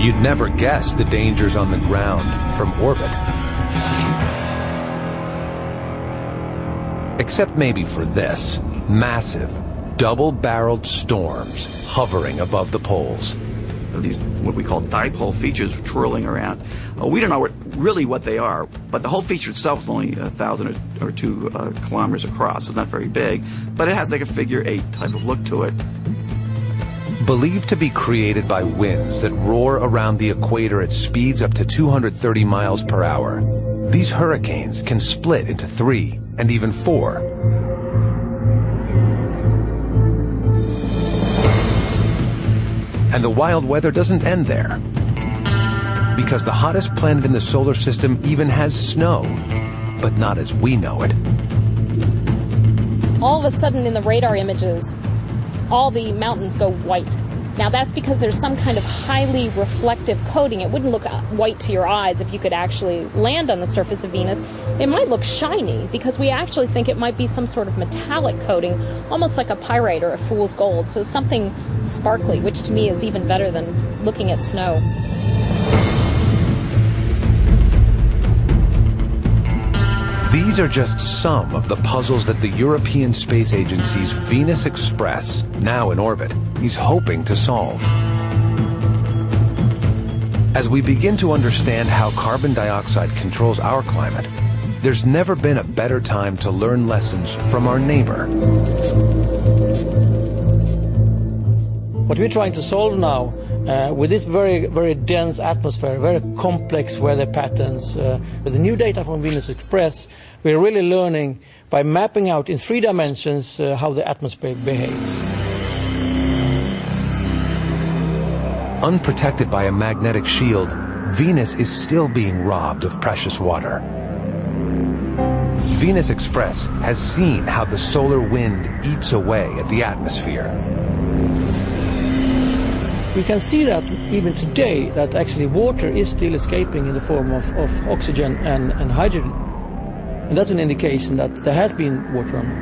You'd never guess the dangers on the ground from orbit. Except maybe for this. Massive, double-barreled storms hovering above the poles. These, what we call dipole features twirling around. We don't know really what they are, but the whole feature itself is only 1,000 or 2 kilometers across. It's not very big, but it has like a figure-8 type of look to it. Believed to be created by winds that roar around the equator at speeds up to 230 miles per hour, these hurricanes can split into 3 and even 4. And the wild weather doesn't end there, because the hottest planet in the solar system even has snow, but not as we know it. All of a sudden in the radar images, all the mountains go white. Now that's because there's some kind of highly reflective coating. It wouldn't look white to your eyes if you could actually land on the surface of Venus. It might look shiny because we actually think it might be some sort of metallic coating, almost like a pyrite or a fool's gold. So something sparkly, which to me is even better than looking at snow. These are just some of the puzzles that the European Space Agency's Venus Express, now in orbit, is hoping to solve. As we begin to understand how carbon dioxide controls our climate, there's never been a better time to learn lessons from our neighbor. What we're trying to solve now, with this very, very dense atmosphere, very complex weather patterns, with the new data from Venus Express, we're really learning by mapping out in 3 dimensions how the atmosphere behaves. Unprotected by a magnetic shield, Venus is still being robbed of precious water. Venus Express has seen how the solar wind eats away at the atmosphere. We can see that even today, that actually water is still escaping in the form of oxygen and hydrogen. And that's an indication that there has been water on